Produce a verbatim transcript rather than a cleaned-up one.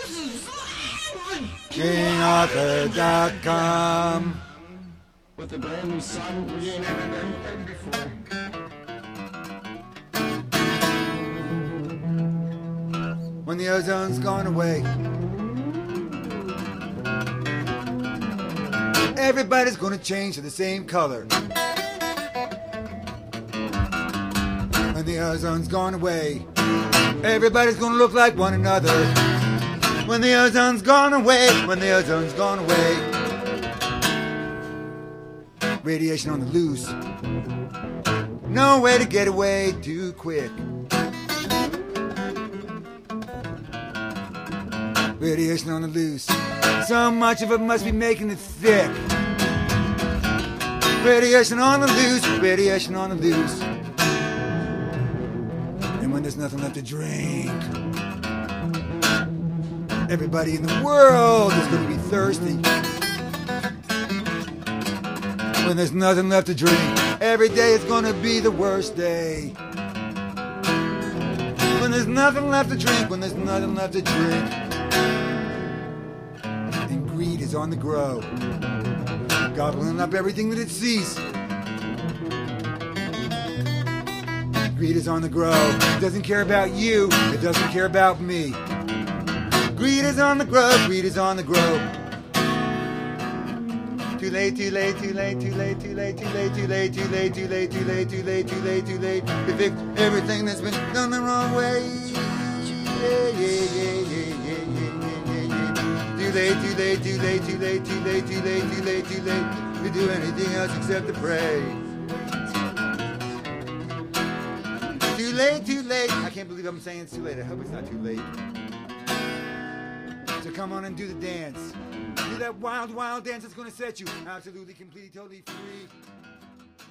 King Arthur dot com. With a brand new sun, we ain't ever done anything before. When the ozone's gone away, everybody's gonna change to the same color. When the ozone's gone away, everybody's gonna look like one another. When the ozone's gone away, when the ozone's gone away. Radiation on the loose. No way to get away too quick. Radiation on the loose. So much of it must be making it thick. Radiation on the loose. Radiation on the loose. And when there's nothing left to drink, everybody in the world is going to be thirsty. When there's nothing left to drink, every day is going to be the worst day. When there's nothing left to drink, when there's nothing left to drink, and greed is on the grow, gobbling up everything that it sees. Greed is on the grow. It doesn't care about you. It doesn't care about me. Greed is on the grow. Greed is on the grow. Too late, too late, too late, too late, too late, too late, too late, too late, too late, too late, too late, too late, too late. To fix everything that's been done the wrong way. Yeah, yeah, yeah, yeah, yeah, yeah, yeah, yeah. Too late, too late, too late, too late, too late, too late, too late, too late to do anything else except to pray. Too late, too late. I can't believe I'm saying it's too late. I hope it's not too late. So come on and do the dance. Do that wild, wild dance that's going to set you absolutely, completely, totally free.